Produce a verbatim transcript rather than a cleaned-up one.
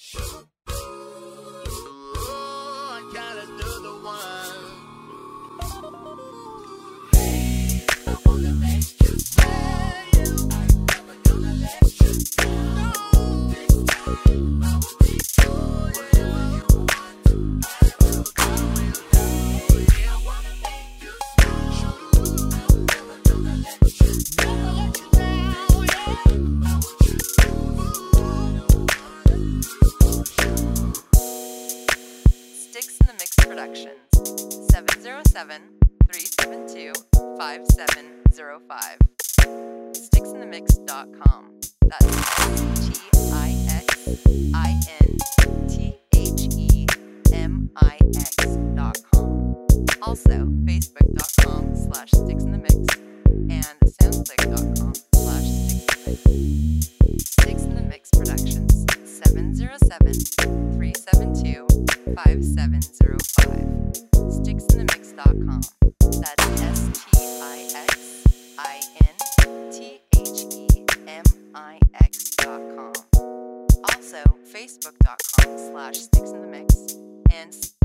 I gotta do the one. I wanna make you say you. I'm never gonna let you down. This time I will be good. Whatever you want, I will do. Yeah, I wanna make you smile. I'm never gonna let you down. Yeah, I want you. Sticks in the Mix Productions, seven zero seven, three seven two, five seven zero five. sticks in the mix dot com. That's S T I X I N T H E M I X dot com. Also, Facebook.com slash Sticks in the Mix and Soundclick.com slash Sticks in the Mix. Sticks in the Mix Productions, seven zero seven, three seven two, five seven zero five. sticks in the mix dot com. That's S T I X I N T H E M I X dot com. Also, Facebook.com slash Sticks in the Mix and